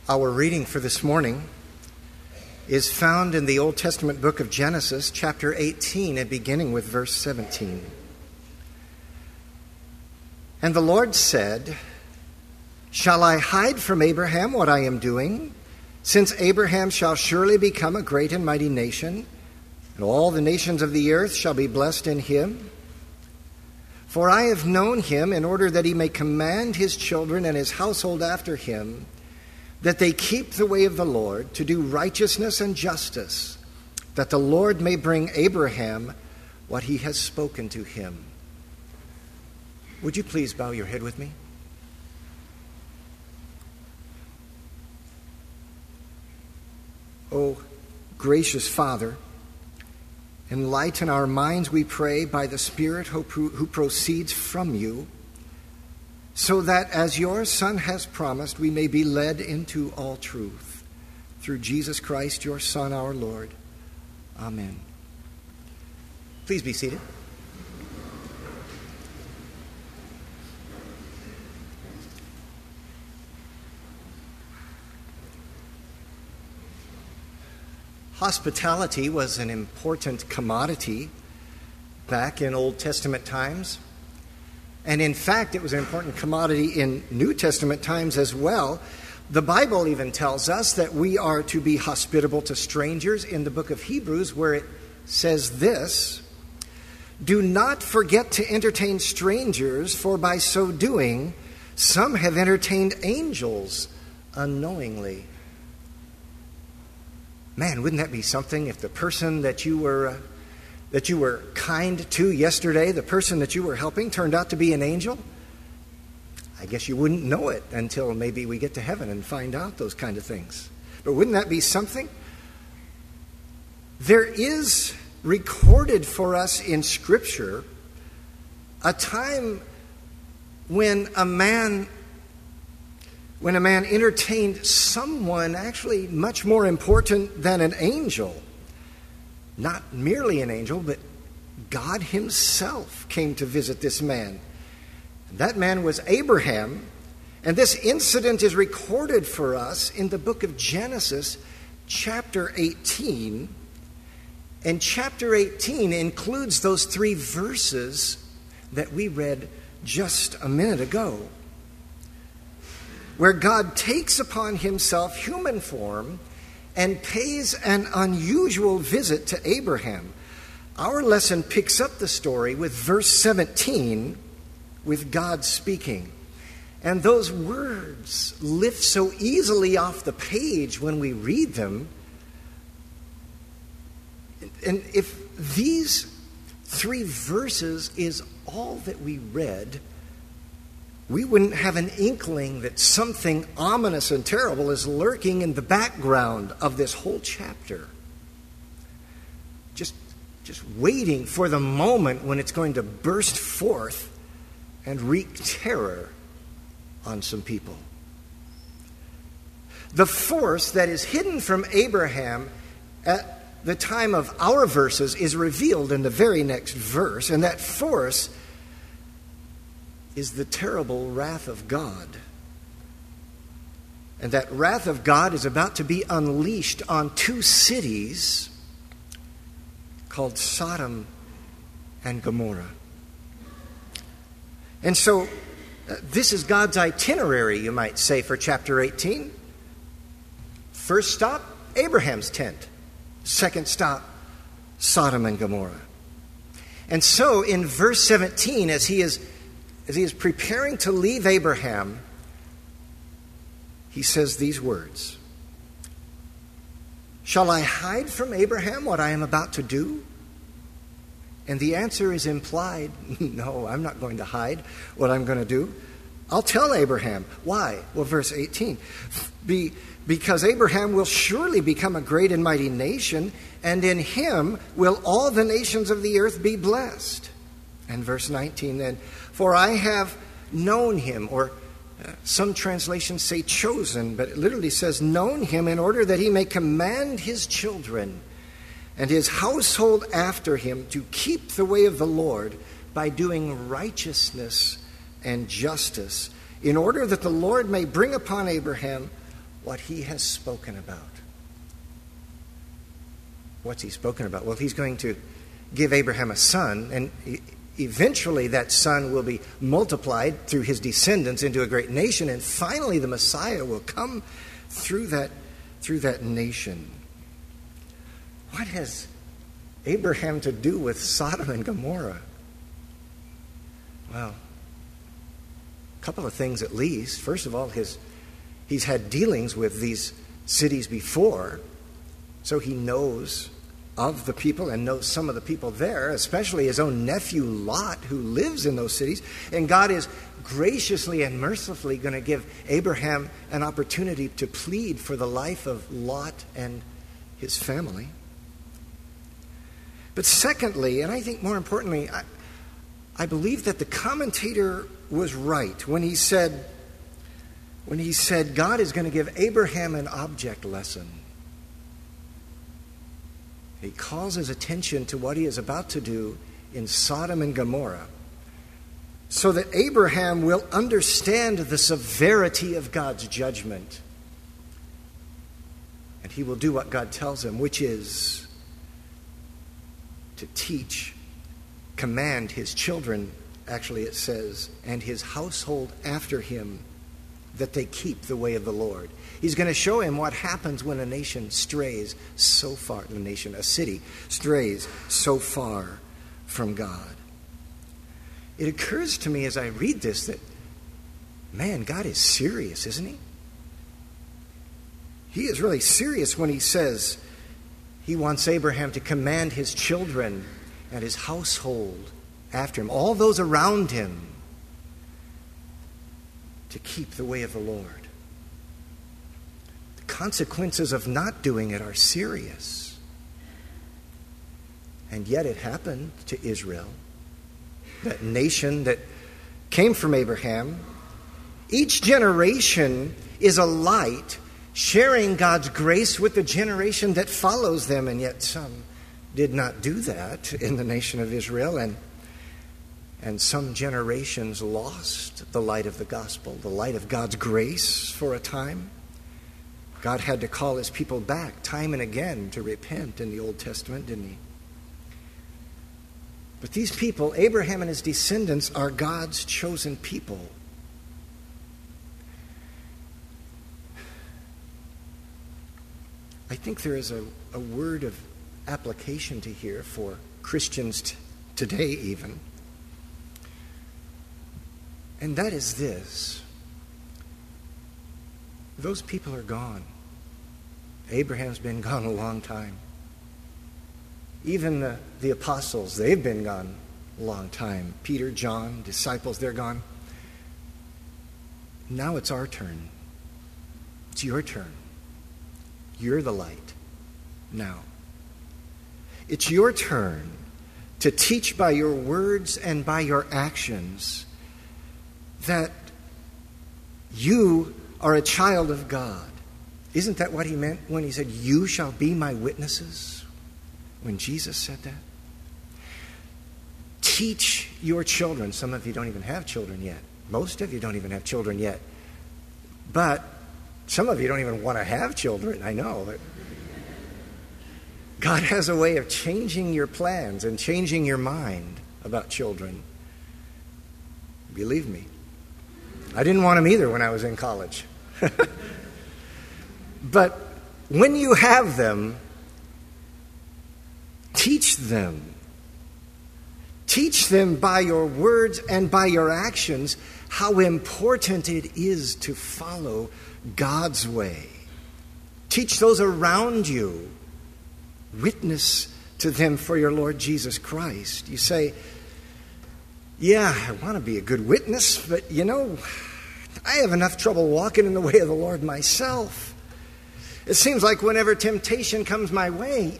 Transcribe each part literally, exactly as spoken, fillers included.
Our reading for this morning is found in the Old Testament book of Genesis, chapter eighteen, and beginning with verse seventeen. And the Lord said, "Shall I hide from Abraham what I am doing? Since Abraham shall surely become a great and mighty nation, and all the nations of the earth shall be blessed in him. For I have known him in order that he may command his children and his household after him, that they keep the way of the Lord, to do righteousness and justice, that the Lord may bring Abraham what he has spoken to him." Would you please bow your head with me? Oh, gracious Father, enlighten our minds, we pray, by the Spirit who, who proceeds from you, so that as your Son has promised, we may be led into all truth. Through Jesus Christ, your Son, our Lord. Amen. Please be seated. Hospitality was an important commodity back in Old Testament times. And in fact, it was an important commodity in New Testament times as well. The Bible even tells us that we are to be hospitable to strangers in the book of Hebrews, where it says this: "Do not forget to entertain strangers, for by so doing, some have entertained angels unknowingly." Man, wouldn't that be something if the person that you were uh, that you were kind to yesterday, the person that you were helping, turned out to be an angel? I guess you wouldn't know it until maybe we get to heaven and find out those kind of things. But wouldn't that be something? There is recorded for us in Scripture a time when a man when a man entertained someone actually much more important than an angel. Not merely an angel, but God himself came to visit this man. That man was Abraham, and this incident is recorded for us in the book of Genesis, chapter eighteen. And chapter eighteen includes those three verses that we read just a minute ago, where God takes upon himself human form and pays an unusual visit to Abraham. Our lesson picks up the story with verse seventeen, with God speaking. And those words lift so easily off the page when we read them. And if these three verses is all that we read, we wouldn't have an inkling that something ominous and terrible is lurking in the background of this whole chapter. Just, just waiting for the moment when it's going to burst forth and wreak terror on some people. The force that is hidden from Abraham at the time of our verses is revealed in the very next verse, and that force is the terrible wrath of God. And that wrath of God is about to be unleashed on two cities called Sodom and Gomorrah. And so, uh, this is God's itinerary, you might say, for chapter eighteen. First stop, Abraham's tent. Second stop, Sodom and Gomorrah. And so, in verse seventeen, as he is As he is preparing to leave Abraham, he says these words: "Shall I hide from Abraham what I am about to do?" And the answer is implied. No, I'm not going to hide what I'm going to do. I'll tell Abraham. Why? Well, verse eighteen. Be, because Abraham will surely become a great and mighty nation, and in him will all the nations of the earth be blessed. And verse nineteen then, "For I have known him," or uh, some translations say chosen, but it literally says known him, "in order that he may command his children and his household after him to keep the way of the Lord by doing righteousness and justice, in order that the Lord may bring upon Abraham what he has spoken about. What's he spoken about? Well, he's going to give Abraham a son, and eventually that son will be multiplied through his descendants into a great nation, and finally the Messiah will come through that, through that nation. What has Abraham to do with Sodom and Gomorrah? Well, a couple of things at least. First of all, his he's had dealings with these cities before, so he knows of the people and knows some of the people there, especially his own nephew Lot, who lives in those cities. And God is graciously and mercifully going to give Abraham an opportunity to plead for the life of Lot and his family. But secondly, and I think more importantly, I, I believe that the commentator was right when he said, when he said God is going to give Abraham an object lesson. He calls his attention to what he is about to do in Sodom and Gomorrah, so that Abraham will understand the severity of God's judgment. And he will do what God tells him, which is to teach, command his children, actually it says, and his household after him, that they keep the way of the Lord. He's going to show him what happens when a nation strays so far, a nation, a city, strays so far from God. It occurs to me as I read this that, man, God is serious, isn't he? He is really serious when he says he wants Abraham to command his children and his household after him, all those around him, to keep the way of the Lord. The consequences of not doing it are serious. And yet it happened to Israel, that nation that came from Abraham. Each generation is a light sharing God's grace with the generation that follows them, and yet some did not do that in the nation of Israel, and And some generations lost the light of the gospel, the light of God's grace for a time. God had to call his people back time and again to repent in the Old Testament, didn't he? But these people, Abraham and his descendants, are God's chosen people. I think there is a, a word of application to here for Christians t- today even. And that is this. Those people are gone. Abraham's been gone a long time. Even the, the apostles, they've been gone a long time. Peter, John, disciples, they're gone. Now it's our turn. It's your turn. You're the light now. It's your turn to teach by your words and by your actions that you are a child of God. Isn't that what he meant when he said, "You shall be my witnesses"? When Jesus said that? Teach your children. Some of you don't even have children yet. Most of you don't even have children yet. But some of you don't even want to have children. I know. But God has a way of changing your plans and changing your mind about children. Believe me. I didn't want them either when I was in college. But when you have them, teach them. Teach them by your words and by your actions how important it is to follow God's way. Teach those around you. Witness to them for your Lord Jesus Christ. You say, yeah, I want to be a good witness, but you know, I have enough trouble walking in the way of the Lord myself. It seems like whenever temptation comes my way,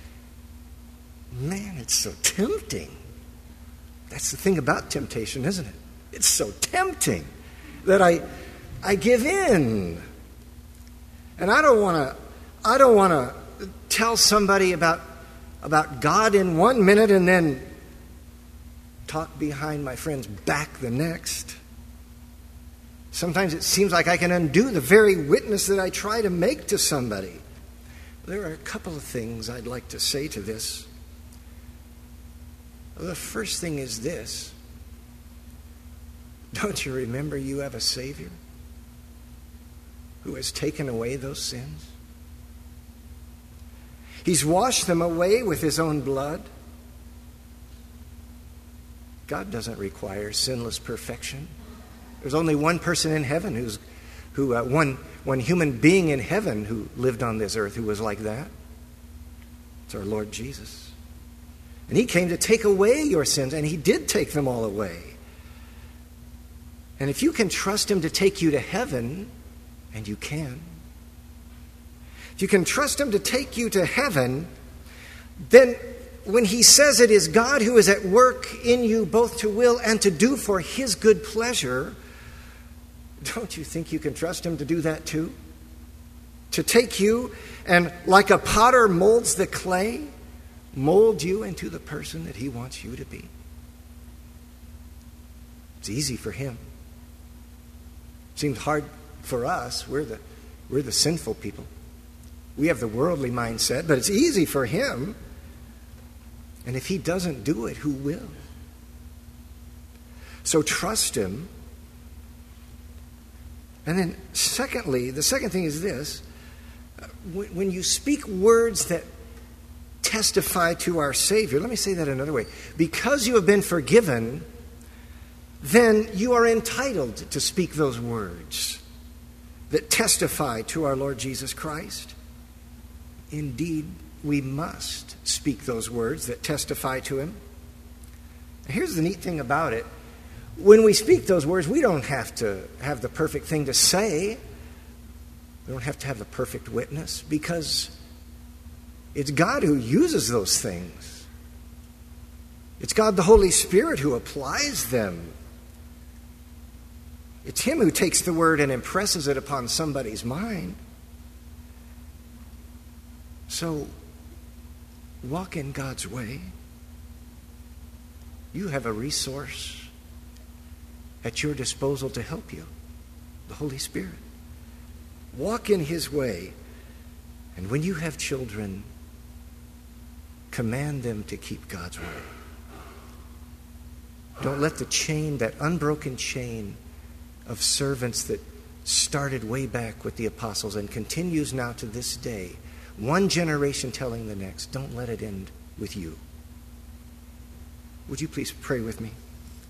man, it's so tempting. That's the thing about temptation, isn't it? It's so tempting that I I give in. And I don't want to I don't want to tell somebody about about God in one minute and then talk behind my friend's back the next. Sometimes it seems like I can undo the very witness that I try to make to somebody. There are a couple of things I'd like to say to this. The first thing is this. Don't you remember you have a Savior who has taken away those sins? He's washed them away with his own blood. God doesn't require sinless perfection. There's only one person in heaven who's, who uh, one one human being in heaven who lived on this earth who was like that. It's our Lord Jesus. And he came to take away your sins, and he did take them all away. And if you can trust him to take you to heaven, and you can, if you can trust him to take you to heaven, then when he says it is God who is at work in you both to will and to do for his good pleasure, don't you think you can trust him to do that too? To take you and, like a potter molds the clay, mold you into the person that he wants you to be. It's easy for him. Seems hard for us. We're the, we're the sinful people. We have the worldly mindset, but it's easy for him. And if he doesn't do it, who will? So trust him. And then secondly, the second thing is this. When you speak words that testify to our Savior, let me say that another way. Because you have been forgiven, then you are entitled to speak those words that testify to our Lord Jesus Christ. Indeed, we must speak those words that testify to him. Here's the neat thing about it. When we speak those words, we don't have to have the perfect thing to say. We don't have to have the perfect witness, because it's God who uses those things. It's God the Holy Spirit who applies them. It's him who takes the word and impresses it upon somebody's mind. So, walk in God's way. You have a resource at your disposal to help you, the Holy Spirit. Walk in his way. And when you have children, command them to keep God's way. Don't let the chain, that unbroken chain of servants that started way back with the apostles and continues now to this day, one generation telling the next, don't let it end with you. Would you please pray with me?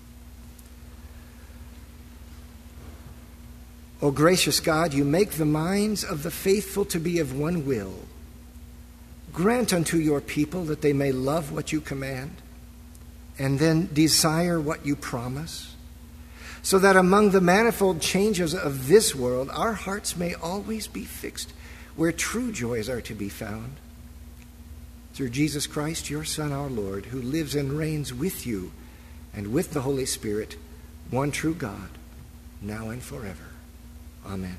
O gracious God, you make the minds of the faithful to be of one will. Grant unto your people that they may love what you command, and then desire what you promise, so that among the manifold changes of this world, our hearts may always be fixed where true joys are to be found. Through Jesus Christ, your Son, our Lord, who lives and reigns with you and with the Holy Spirit, one true God, now and forever. Amen.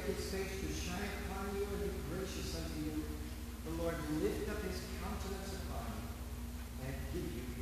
his face to shine upon you and be gracious unto you. The Lord lift up his countenance upon you and give you